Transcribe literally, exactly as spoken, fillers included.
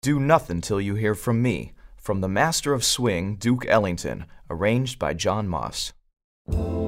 Do nothing till you hear from me. From the Master of Swing, Duke Ellington, arranged by John Moss.